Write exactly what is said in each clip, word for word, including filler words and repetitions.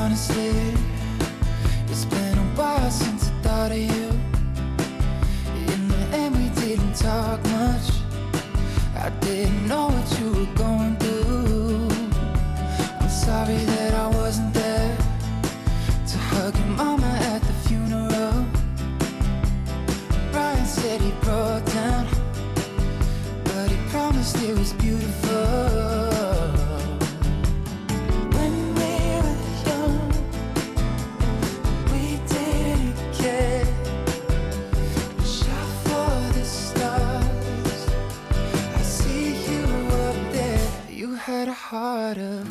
honestly, it's been a while since I thought of you. In the end we didn't talk much. I didn't know what you were going through. I'm sorry that I wasn't there to hug your mama at the funeral. Brian said he broke down, but he promised it was beautiful. Had a heart of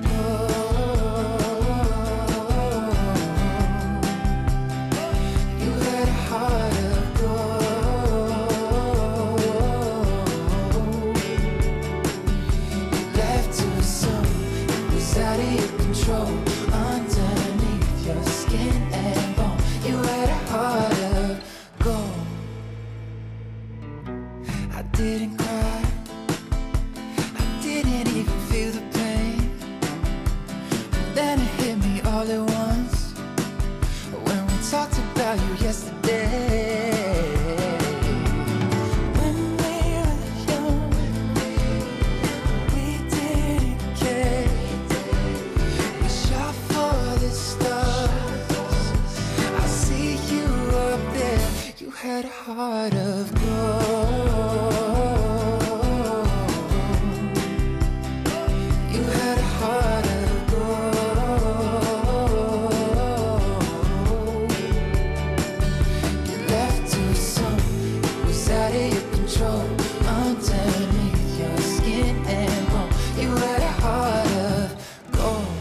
gold. You had a heart of gold. You left too soon. It was out of your control. Underneath your skin and bone, you had a heart of gold. I didn't cry. Didn't even feel the pain. Then it hit me all at once when we talked about you yesterday. When we were young, we didn't care. We shot for the stars. I see you up there. You had a heart of gold. Underneath your skin and bone, you had a heart of gold.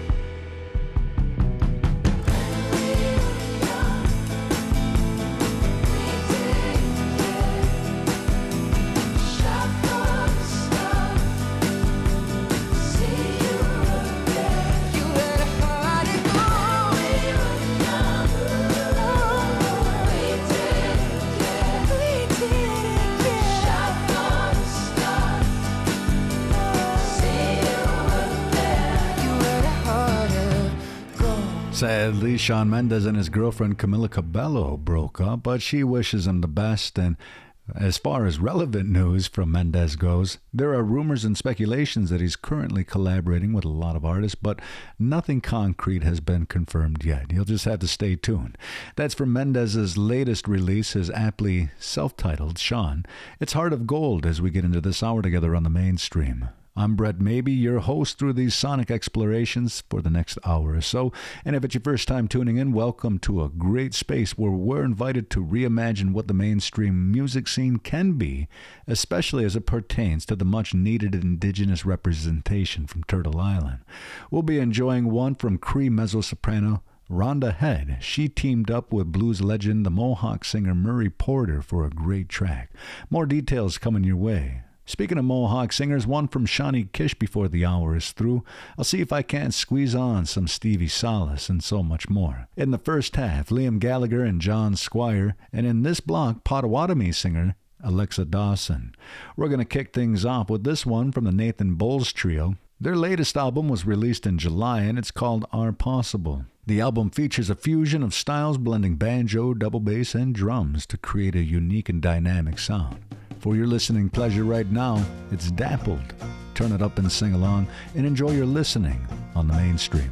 When we were young, we didn't care. Shot for the stars. See you up there. You had a heart of gold. When we were young, we didn't care. We didn't care. Sadly, Shawn Mendes and his girlfriend Camila Cabello broke up, but she wishes him the best. And as far as relevant news from Mendes goes, there are rumors and speculations that he's currently collaborating with a lot of artists, but nothing concrete has been confirmed yet. You'll just have to stay tuned. That's from Mendes' latest release, his aptly self-titled Shawn. It's Heart of Gold as we get into this hour together on the Mainstream. I'm Brett Maybe, your host through these sonic explorations for the next hour or so. And if it's your first time tuning in, welcome to a great space where we're invited to reimagine what the mainstream music scene can be, especially as it pertains to the much-needed indigenous representation from Turtle Island. We'll be enjoying one from Cree mezzo-soprano Rhonda Head. She teamed up with blues legend, the Mohawk singer Murray Porter, for a great track. More details coming your way. Speaking of Mohawk singers, one from Shawnee Kish before the hour is through. I'll see if I can't squeeze on some Stevie Salas and so much more. In the first half, Liam Gallagher and John Squire, and in this block, Potawatomi singer Alexa Dawson. We're going to kick things off with this one from the Nathan Bowles Trio. Their latest album was released in July, and it's called Are Possible. The album features a fusion of styles blending banjo, double bass, and drums to create a unique and dynamic sound. For your listening pleasure right now, it's Dappled. Turn it up and sing along, and enjoy your listening on the Mainstream.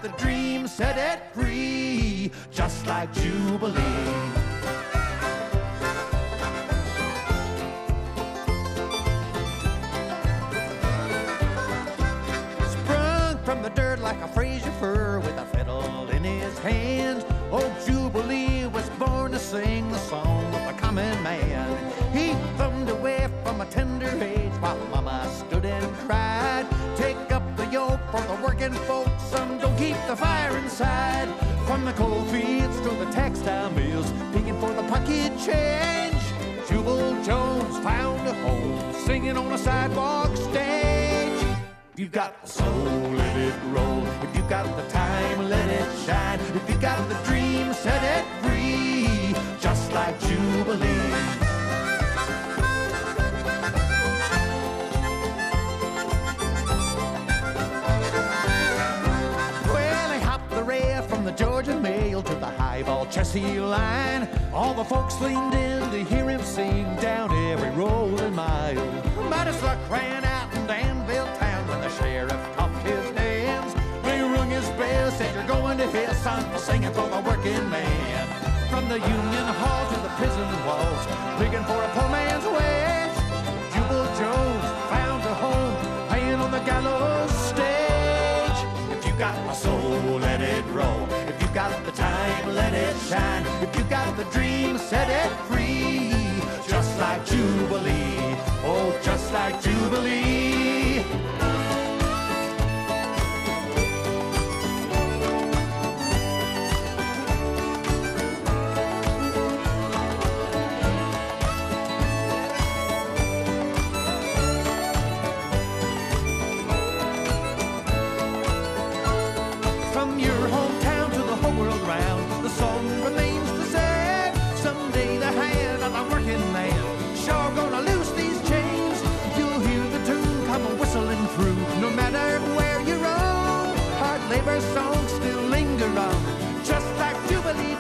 got the dream, set it free, just like Jubilee. Sprung from the dirt like a Fraser fir with a fiddle in his hand, old Jubilee was born to sing the song of the common man. He thumbed away from a tender age while Mama stood and cried, take up the yoke for the working folks, son, don't keep the fire inside. From the coal fields to the textile mills, picking for the pocket change, Jubal Jones found a home, singing on a sidewalk stage. If you got the soul, let it roll. If you got the time, let it shine. If you got the dream, set it free, just like Jubilee. Well, he hopped the rail from the Georgia Mail to the Highball Chessie line. All the folks leaned in to hear him sing down every rolling mile. But his luck ran out in Danville town when the sheriff topped his dams. They rung his bell, said you're going to hell, son, for singing for the working man. From the Union Hall to the prison walls, digging for a poor man's wage, Jubal Jones found a home, playing on the gallows stage. If you got a soul, let it roll. If you got the time, let it shine. If you got the dream, set it free, just like Jubilee. Oh, just like Jubilee. From your hometown to the whole world round, the song remains the same. Someday the hand of a working man sure gonna loose these chains. You'll hear the tune come whistling through, no matter where you roam. Hard labor songs still linger on, just like Jubilee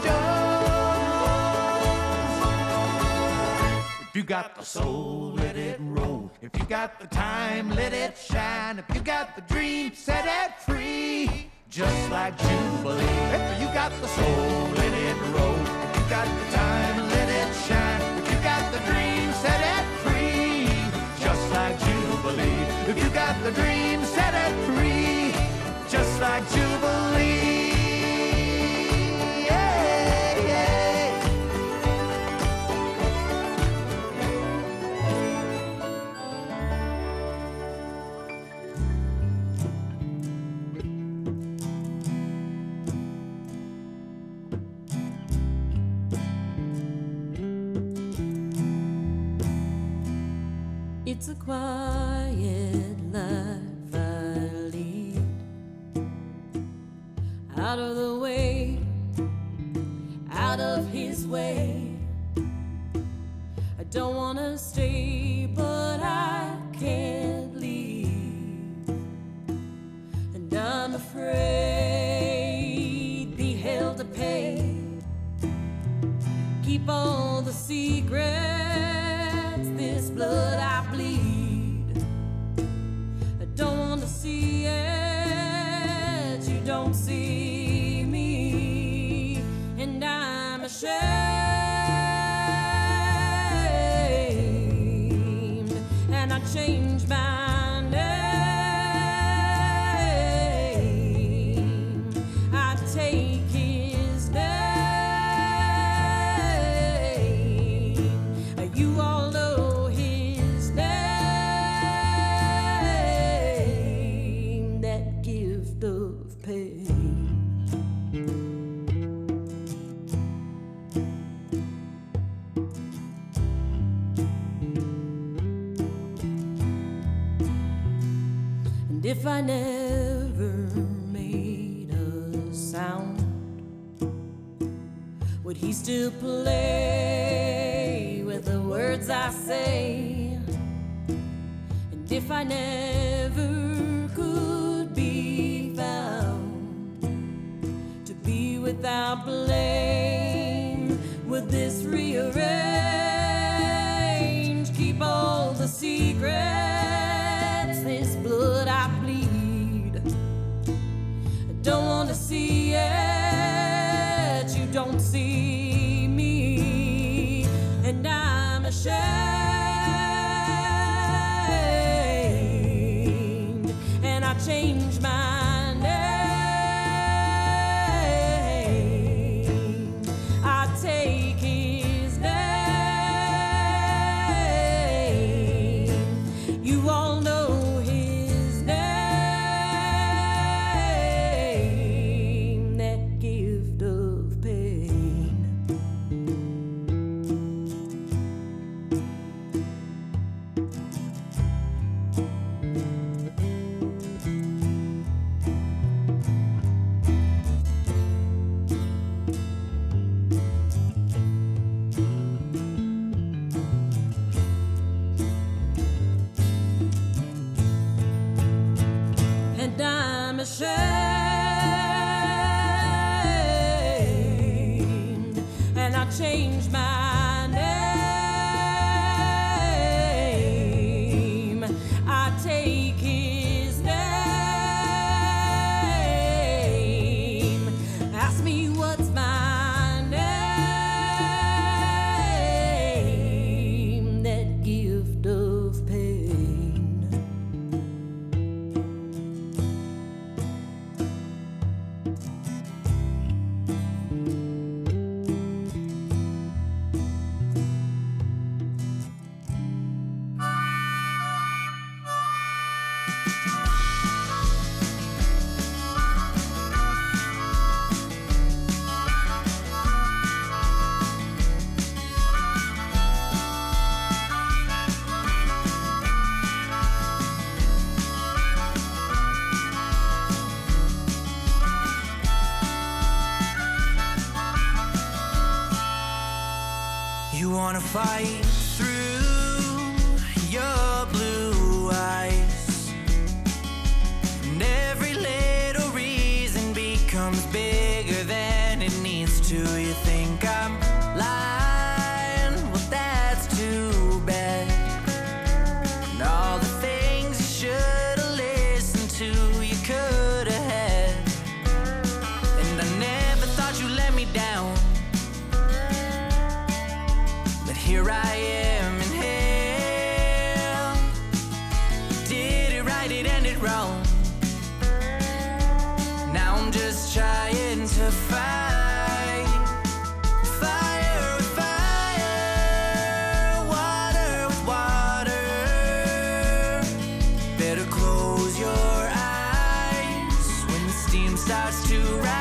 Jones. If you got the soul, let it roll. If you got the time, let it shine. If you got the dream, set it free, just like Jubilee. If you got the soul, let it roll. If you got the time, let it shine. If you got the dream, set it free, just like Jubilee. If you got the dream, set it free, just like Jubilee. Yeah, yeah. It's a quiet life I lead, out of the way, out of his way. I don't wanna stay, but I can't leave, and I'm afraid, be held to pay. Keep all the secrets, this blood I bleed. I don't want to see it, you don't see me, and I'm ashamed, and I changed my name. I take his name. You all know his name, that gift of pain. And if I never made a sound, would he still play with the words I say? And if I never could be found to be without blame, would this rearrange, keep all the secrets, this blood I bleed? I don't want to ashamed, and I changed my name. I take his name. You all know his name, that gift of pain. And I'm ashamed, and I changed my name. I take his name. Ask me what's my name, that gift of pain. You wanna fight through your blue eyes, and every little reason becomes bigger than it needs to. You think I'm lying? Well, that's too bad. And all the things you should've listened to, you could've had. And I never thought you'd let me down, but here I am in hell. Did it right, it ended wrong. Now I'm just trying to fight fire with fire, water with water. Better close your eyes when the steam starts to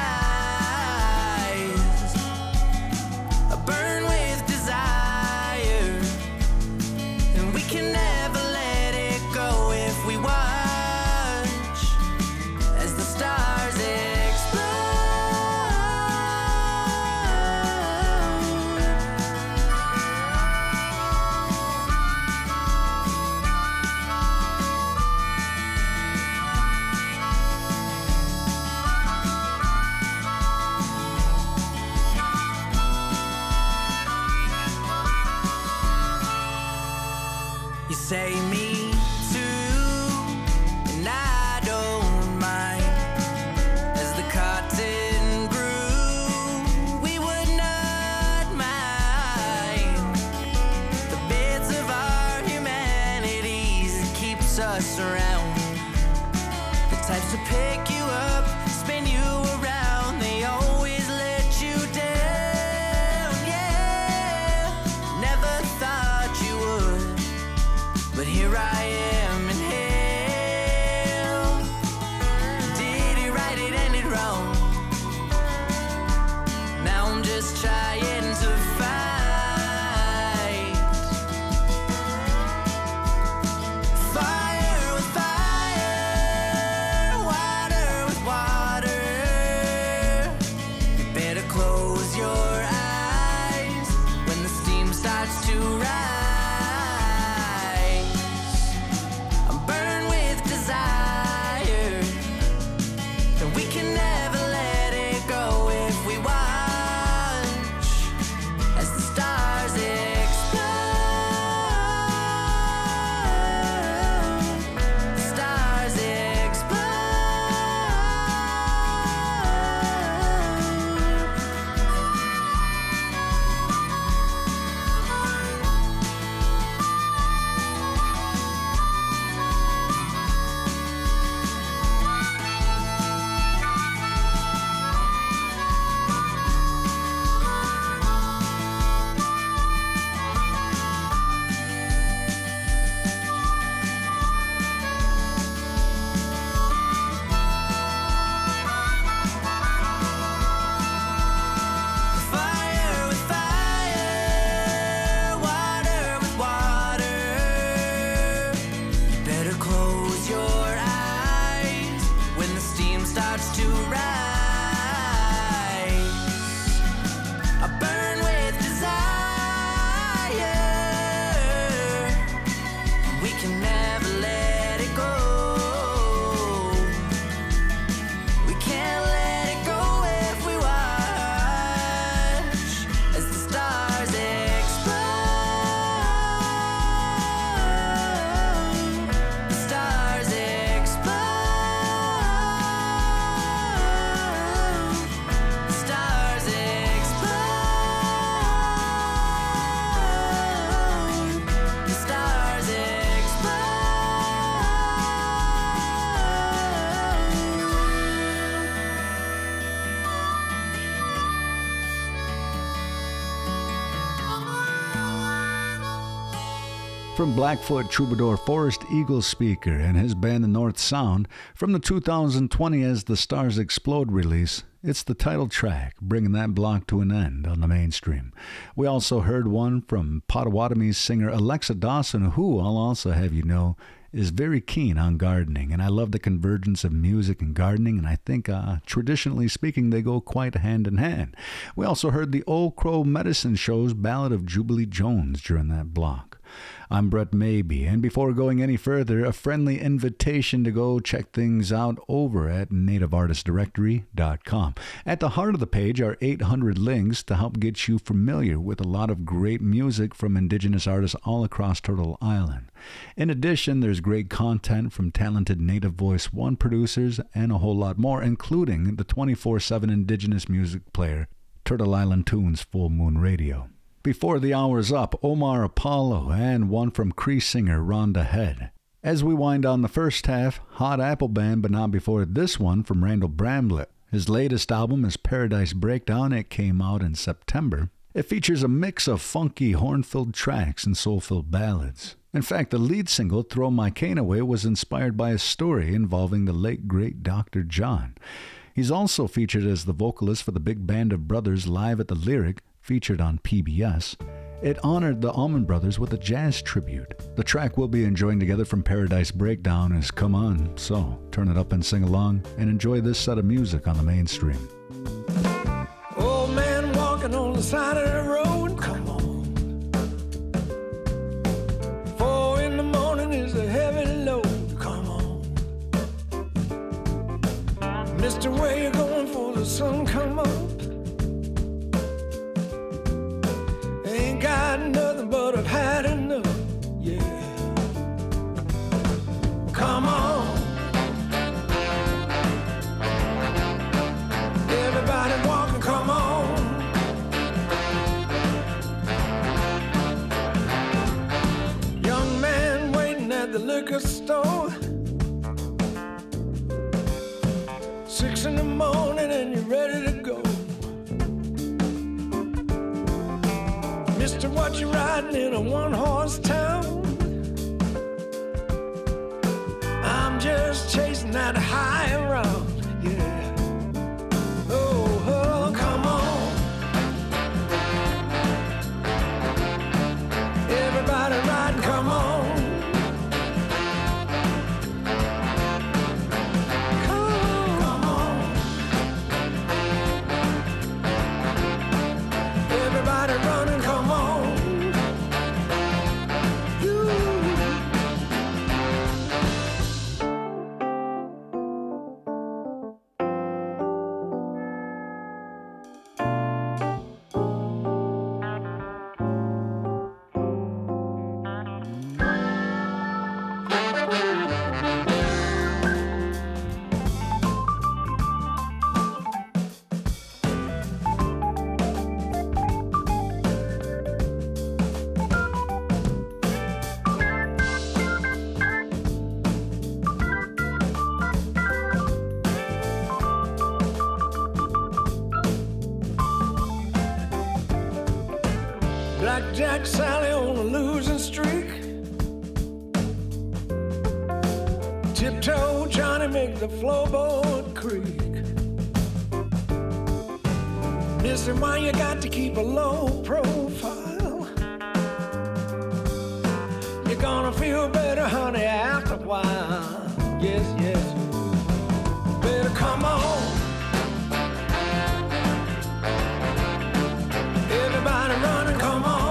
rise. I burn with desire, and we can never let it go if we watch as the stars explode. You say me too, and I don't mind. As the cotton grew, we would not mind the bits of our humanities that keeps us around. The types to pick you up, spin you around, they always let you down. Yeah, never thought you would, but here I am in hell. Did it right, it ended wrong. Now I'm just trying to fight fire with fire, water with water. You better close your eyes when the steam starts to rise. I'm burned with desire, and we can never let it go if we watch as the stars explode. The stars explode. from Blackfoot troubadour Forrest Eagle Speaker and his band The North Sound from the two thousand twenty As the Stars Explode release. It's the title track, bringing that block to an end on the mainstream. We also heard one from Potawatomi's singer Alexa Dawson, who, I'll also have you know, is very keen on gardening, and I love the convergence of music and gardening, and I think, uh, traditionally speaking, they go quite hand in hand. We also heard the Old Crow Medicine Show's Ballad of Jubilee Jones during that block. I'm Brett Maybe, and before going any further, a friendly invitation to go check things out over at native artist directory dot com. At the heart of the page are eight hundred links to help get you familiar with a lot of great music from Indigenous artists all across Turtle Island. In addition, there's great content from talented Native Voice One producers and a whole lot more, including the twenty-four seven Indigenous music player, Turtle Island Tunes Full Moon Radio. Before the hour's up, Omar Apollo and one from Cree singer Rhonda Head. As we wind down the first half, Hot Apple Band, but not before this one from Randall Bramblett. His latest album is Paradise Breakdown. It came out in September. It features a mix of funky, horn-filled tracks and soul-filled ballads. In fact, the lead single, Throw My Cane Away, was inspired by a story involving the late, great Doctor John. He's also featured as the vocalist for the big band of brothers Live at the Lyric, featured on P B S. It honored the Allman Brothers with a jazz tribute. The track we'll be enjoying together from Paradise Breakdown is Come On, so turn it up and sing along and enjoy this set of music on the mainstream. Old man walking on the side of the road, come on. Four in the morning is a heavy load, come on. Mister, where you going for the sun come up? Ain't got nothing but I've had enough, yeah. Come on. Everybody walking, come on. Young man waiting at the liquor store. Six in the morning and you're ready to go. Mister, what you riding in a one-horse town? I'm just chasing that high around, yeah. Oh, oh, come on. Everybody riding, come on. Come on. Everybody running, come on. Jack Sally on a losing streak. Tiptoe Johnny make the floorboard creak. Missy, why you got to keep a low profile? You're gonna feel better, honey, after a while. Yes, yes. Better come on. Everybody running, come on.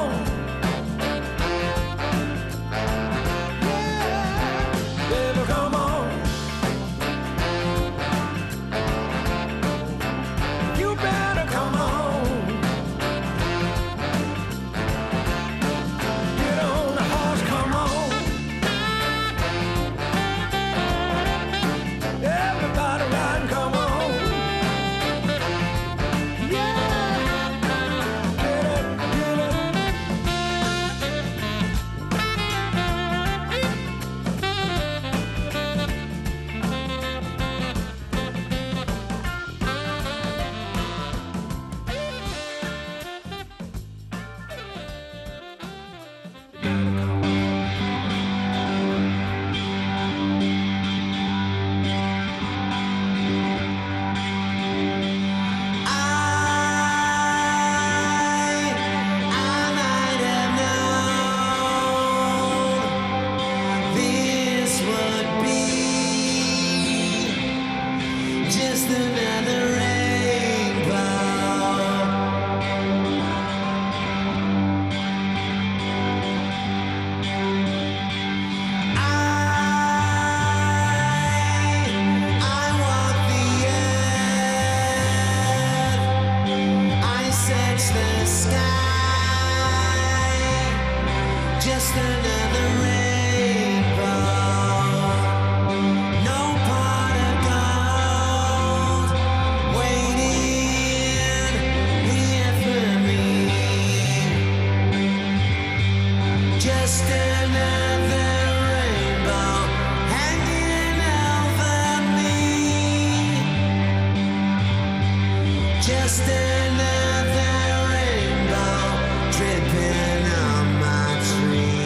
Just another rainbow, no pot of gold, waiting here for me. Just another rainbow hanging over me. Just another rainbow dripping on my tree.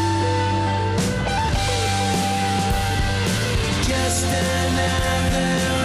Just another